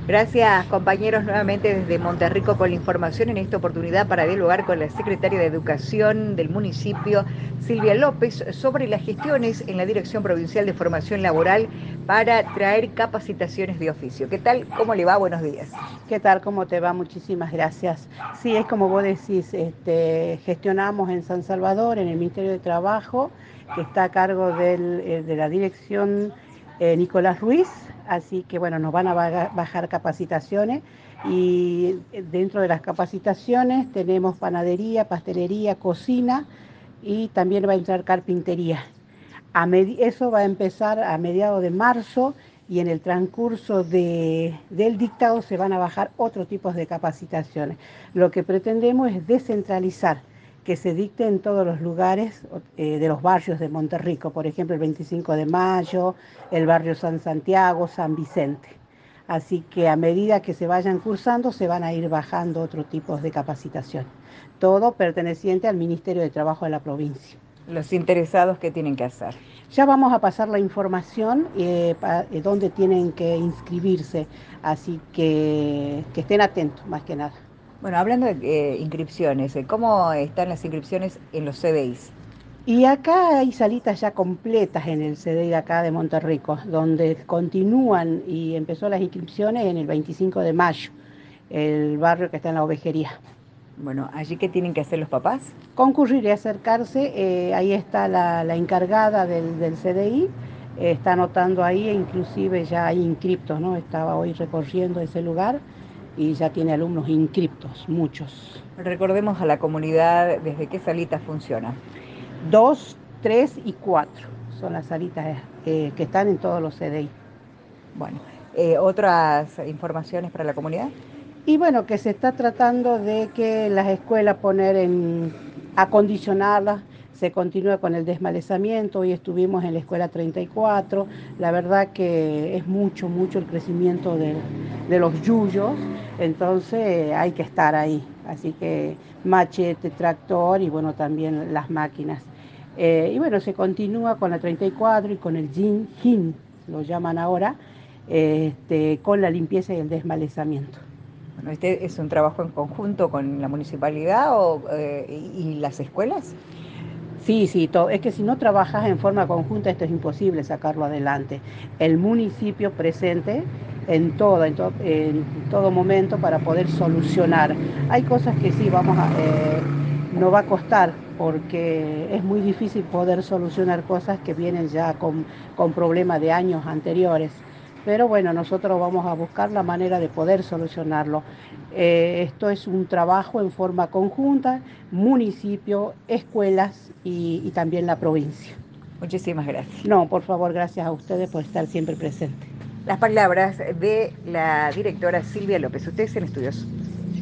Gracias, compañeros, nuevamente desde Monterrico con la información en esta oportunidad para dialogar con la secretaria de Educación del municipio, Silvia López, sobre las gestiones en la Dirección Provincial de Formación Laboral para traer capacitaciones de oficio. ¿Qué tal? ¿Cómo le va? Buenos días. ¿Qué tal? ¿Cómo te va? Muchísimas gracias. Sí, es como vos decís, gestionamos en San Salvador, en el Ministerio de Trabajo, que está a cargo de la dirección Nicolás Ruiz, así que bueno, nos van a bajar capacitaciones y dentro de las capacitaciones tenemos panadería, pastelería, cocina y también va a entrar carpintería. Eso va a empezar a mediados de marzo y en el transcurso del dictado se van a bajar otros tipos de capacitaciones. Lo que pretendemos es descentralizar, que se dicte en todos los lugares de los barrios de Monterrico, por ejemplo el 25 de Mayo, el barrio San Santiago, San Vicente. Así que a medida que se vayan cursando se van a ir bajando otros tipos de capacitación. Todo perteneciente al Ministerio de Trabajo de la provincia. Los interesados, ¿qué tienen que hacer? Ya vamos a pasar la información donde tienen que inscribirse, así que estén atentos más que nada. Bueno, hablando de inscripciones, ¿cómo están las inscripciones en los CDIs? Y acá hay salitas ya completas en el CDI de acá de Monterrico, donde continúan y empezó las inscripciones en el 25 de mayo, el barrio que está en la ovejería. Bueno, allí, ¿qué tienen que hacer los papás? Concurrir y acercarse, ahí está la encargada del CDI, está anotando ahí, e inclusive ya hay inscriptos, ¿no? Estaba hoy recorriendo ese lugar y ya tiene alumnos inscriptos, muchos. Recordemos a la comunidad desde qué salitas funciona. 2, 3 y 4 son las salitas que están en todos los CDI. Bueno, ¿otras informaciones para la comunidad? Y bueno, que se está tratando de que las escuelas acondicionarlas, se continúa con el desmalezamiento, hoy estuvimos en la escuela 34, la verdad que es mucho, mucho el crecimiento de los yuyos, entonces hay que estar ahí, así que machete, tractor y bueno, también las máquinas. Y bueno, se continúa con la 34 y con el JIN, lo llaman ahora, con la limpieza y el desmalezamiento. Bueno, ¿este es un trabajo en conjunto con la municipalidad y las escuelas? Sí, sí, es que si no trabajas en forma conjunta esto es imposible sacarlo adelante. El municipio presente en todo momento para poder solucionar. Hay cosas que sí no va a costar porque es muy difícil poder solucionar cosas que vienen ya con problemas de años anteriores. Pero bueno, nosotros vamos a buscar la manera de poder solucionarlo. Esto es un trabajo en forma conjunta, municipio, escuelas y también la provincia. Muchísimas gracias. No, por favor, gracias a ustedes por estar siempre presentes. Las palabras de la directora Silvia López. Ustedes en estudios.